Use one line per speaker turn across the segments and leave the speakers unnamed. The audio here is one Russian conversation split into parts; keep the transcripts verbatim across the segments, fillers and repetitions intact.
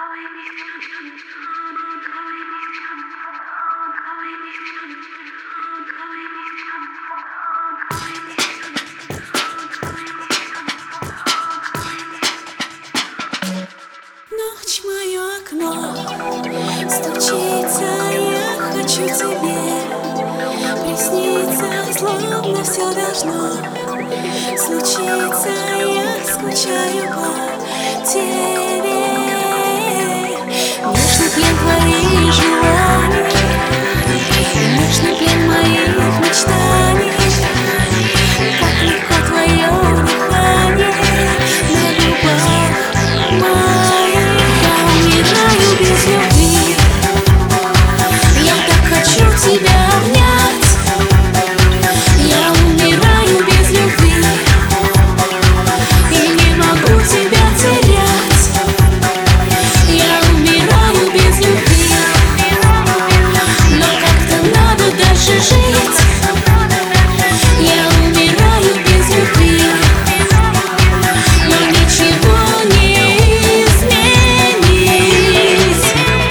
Ночь, мое окно стучится, я хочу тебе присниться, словно все должно случиться. Я скучаю по тебе. Нежный плен твоих желаний, нежный плен моих мечтаний. Как легко твое дыхание на губах моих. Я умираю без любви, я так хочу тебя обнять. Я умираю без любви и не могу тебя терять. Я умираю без любви, но как-то надо дальше жить. Я умираю без любви, но ничего не изменить.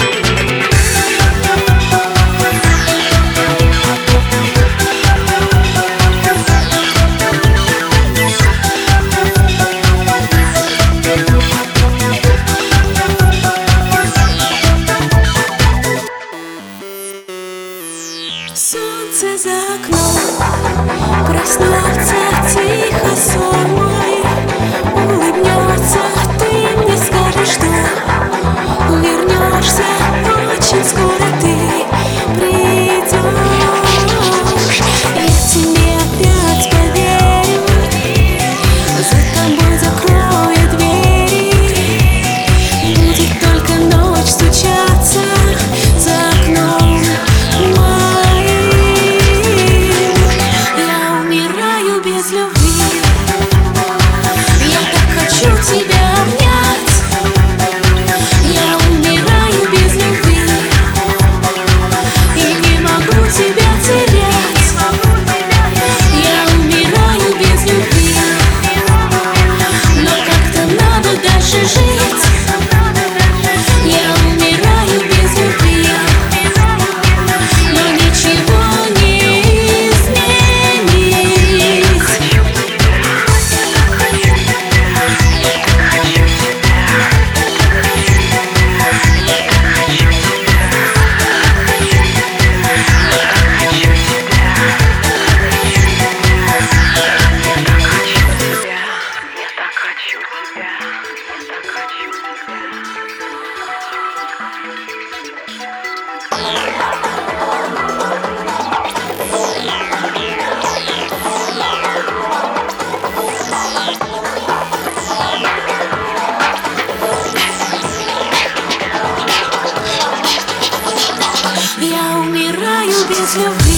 Солнце за окном, проснется тихо сон мой, улыбнется, ты мне скажешь, что вернешься очень скоро, ты придешь. Я тебе опять поверю, за тобой закрою двери. Будет только ночь стучаться за окном моим. Я умираю без любви, я так хочу тебя обнять. Я умираю без любви и не могу тебя терять. Я умираю без любви, но как-то надо дальше жить. Я умираю без любви, но ничего не изменить. Я умираю без любви.